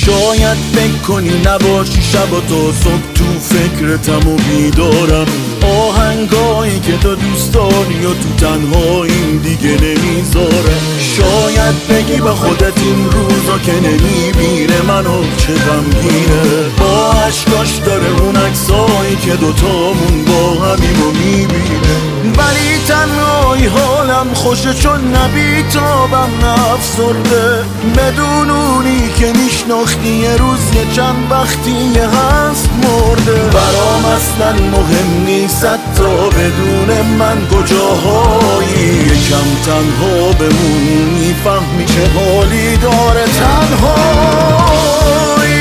شاید فکر کنی نباشی شبا تا صبح تو فکرتم و بیدارم، آهنگایی که تو دوست داری و تو تنهاییم دیگه نمیذاره. شاید بگی به خودت این روزا که نمیبینه منو چه غمگینه، با عشقاش داره اون عکسایی که دوتامون با همیم و میبینه. ولی تنهایی حالم خوشه چون نبیتابم نفسرده، بدون اونی که میشناختی یه روز یه چند وقتی هست مرده. برام اصلا مهم نیست تا بدون من کجاهایی، یکم تنها بمون میفهمی چه حالی داره تنهایی.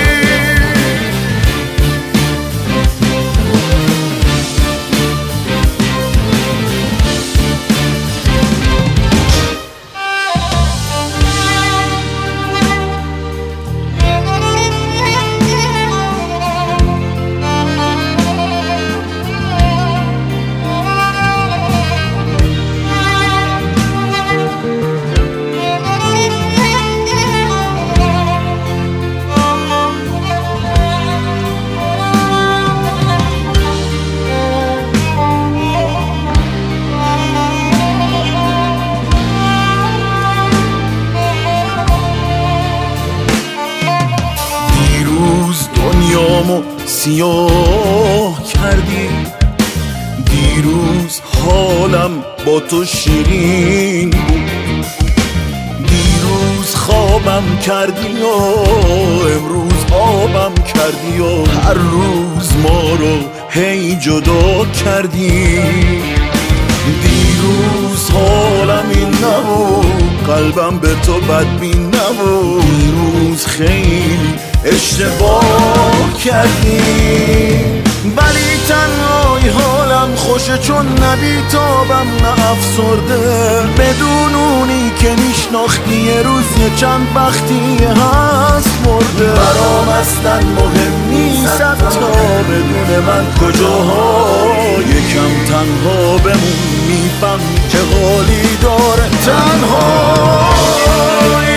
دنیامو سیاه کردی، دیروز حالم با تو شیرین بود، دیروز خوابم کردی و امروز آبم کردی و هر روز ما رو هی جدا کردی. دیروز حالم این نبود، قلبم به تو بدبین نبود، دیروز خیلی اشتباه کردی. ولی تنهایی حالم خوشه چون نبیتابم نه افسرده، بدون اونی که میشناختی یه روز یه چند وقتی هست مرده. برام اصلا مهم نیست تا بدون من کجاها، یکم تنها بمون میفهمی چه حالی داره تنهایی.